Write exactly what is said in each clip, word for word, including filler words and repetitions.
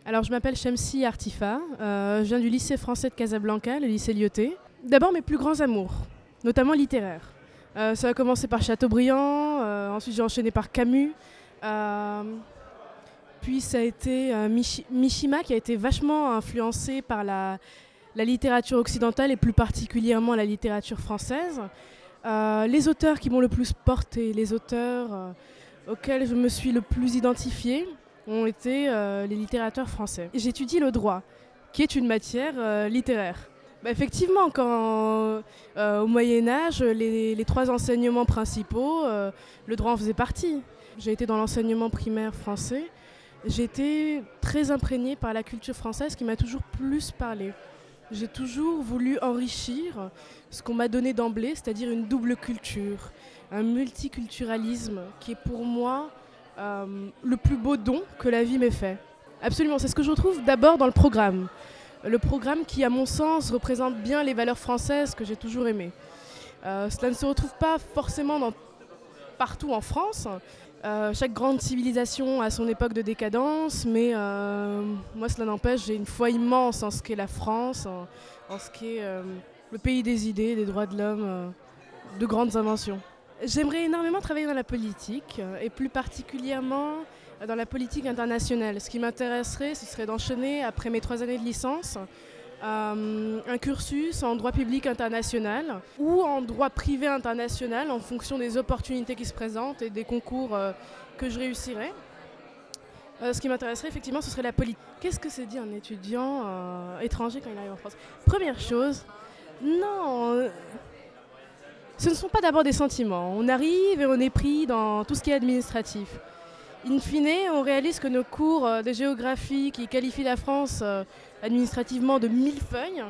Alors, je m'appelle Shamsi Artifa, euh, je viens du lycée français de Casablanca, le lycée Lyautey. D'abord, mes plus grands amours, notamment littéraires. Euh, ça a commencé par Chateaubriand, euh, ensuite j'ai enchaîné par Camus, euh, puis ça a été euh, Michi- Mishima qui a été vachement influencé par la, la littérature occidentale et plus particulièrement la littérature française. Euh, les auteurs qui m'ont le plus porté, les auteurs euh, auxquels je me suis le plus identifiée, ont été euh, les littérateurs français. J'étudie le droit, qui est une matière euh, littéraire. Bah, effectivement, quand euh, au Moyen-Âge, les, les trois enseignements principaux, euh, le droit en faisait partie. J'ai été dans l'enseignement primaire français. J'ai été très imprégnée par la culture française qui m'a toujours plus parlé. J'ai toujours voulu enrichir ce qu'on m'a donné d'emblée, c'est-à-dire une double culture, un multiculturalisme qui est pour moi euh, le plus beau don que la vie m'ait fait. Absolument, c'est ce que je retrouve d'abord dans le programme. Le programme qui, à mon sens, représente bien les valeurs françaises que j'ai toujours aimées. Euh, cela ne se retrouve pas forcément dans, partout en France. Euh, chaque grande civilisation a son époque de décadence, mais euh, moi cela n'empêche, j'ai une foi immense en ce qu'est la France, en, en ce qu'est euh, le pays des idées, des droits de l'homme, euh, de grandes inventions. J'aimerais énormément travailler dans la politique, euh, et plus particulièrement euh, dans la politique internationale. Ce qui m'intéresserait, ce serait d'enchaîner, après mes trois années de licence, Euh, un cursus en droit public international ou en droit privé international en fonction des opportunités qui se présentent et des concours euh, que je réussirais. Euh, ce qui m'intéresserait effectivement, ce serait la politique. Qu'est-ce que c'est dit un étudiant euh, étranger quand il arrive en France? Première chose, non, euh, ce ne sont pas d'abord des sentiments. On arrive et on est pris dans tout ce qui est administratif. In fine, on réalise que nos cours euh, de géographie qui qualifient la France euh, administrativement de millefeuille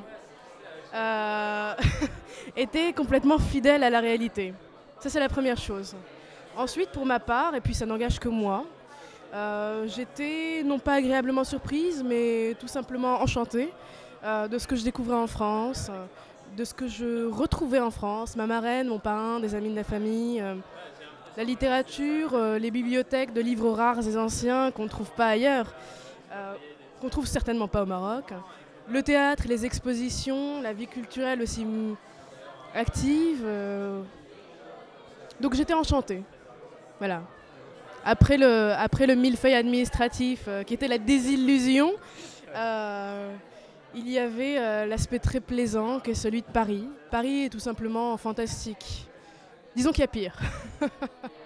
euh, étaient complètement fidèles à la réalité. Ça, c'est la première chose. Ensuite, pour ma part, et puis ça n'engage que moi, euh, j'étais non pas agréablement surprise, mais tout simplement enchantée euh, de ce que je découvrais en France, euh, de ce que je retrouvais en France, ma marraine, mon parrain, des amis de la famille. Euh, la littérature, euh, les bibliothèques de livres rares et anciens qu'on ne trouve pas ailleurs, euh, qu'on ne trouve certainement pas au Maroc. Le théâtre, les expositions, la vie culturelle aussi m- active. euh. Donc j'étais enchantée. Voilà. Après le, après le millefeuille administratif euh, qui était la désillusion, euh, il y avait euh, l'aspect très plaisant qui est celui de Paris. Paris est tout simplement fantastique. Disons qu'il y a pire.